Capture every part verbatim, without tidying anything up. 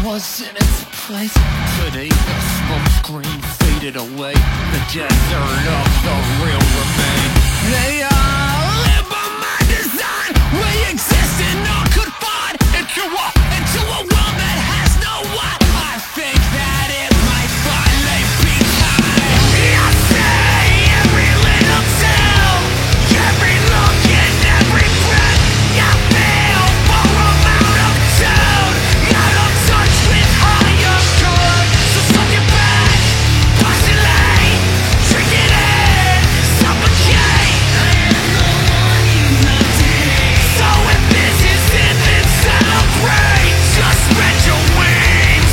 was in its place. Today the smoke screen faded away. The desert of the real remain. They all live by my design. We exist in all confined into a, into a world that has no why. I think that it might finally be time. I say every little tale, every look and every breath. I feel for amount of tone, out of touch with higher good. So suck it back, postulate, drink it in, suffocate. I am the one you loved it. So if this is it, then celebrate. Just spread your wings.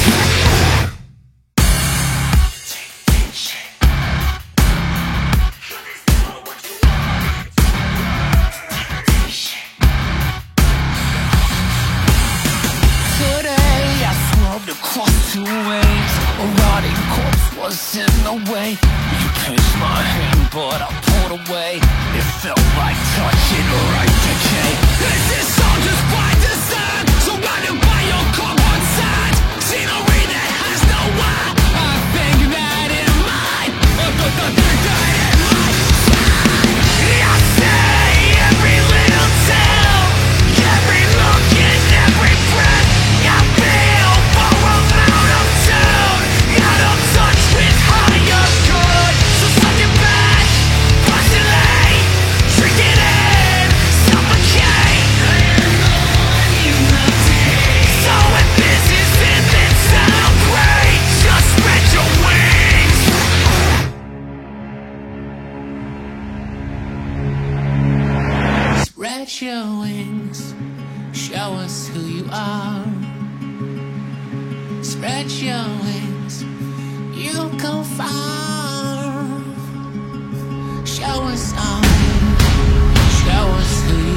Today I swerved across two waves. A rotting corpse was in the way. You pinched my hand but I pulled away. It felt like touching right decay. Is this all just by design? Surrounded by your cardboard signs, scenery that has no why. I think that it might, I think that it might shine. I say every little tale, every look and every breath. I feel for amount of tone, out of touch with higher good. So suck it back, postulate, drink it in, suffocate. I am the one you loved it. So if this is it, then celebrate. Just spread your wings. Spread your wings, show us who you are. Spread your wings, you'll go far. Show us all, show us who you